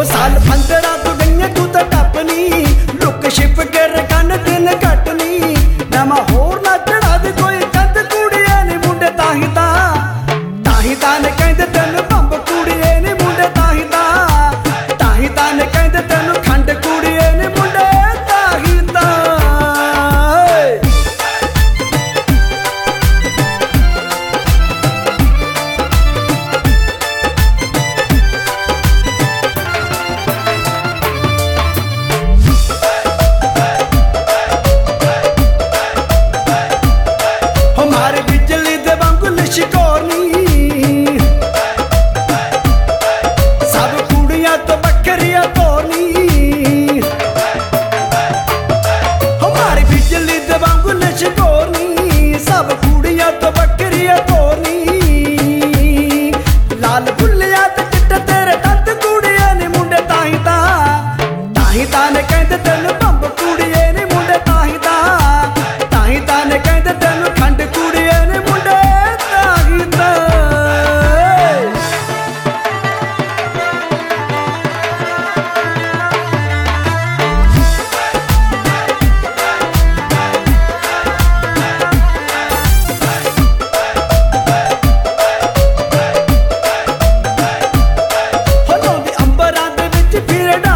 साल 15 तो गई तू तो टपनी लुक छिप के रकन दिन कटनी नवा होर ना चढ़ा दे कोई कंद कुड़िए नी मुंडे ताही ता ने कहते तेन बंब कुड़िए नी मुंडे ताही ता ने कहते तेन खंड कुड़िए नी मुंडे ताही ता। हमारे बिजली दे वांगू लिशकोरनी सब कुड़ियां तो बकरियां तोरनी हमारी बिजली दे वांगू लिशकोरनी सब कुड़ियां तो बकरियां तोरनी लाल बुल्लियां ते चिट्टे तेरे दंद कुड़ियां नी मुंडे ताही ता ने कहते तेन बंब कुड़िए नी मुंडे ताही ता ने कहते तेन खंड कुड़िए नी मुंडे ताही ता। अंबरां दे विच फिर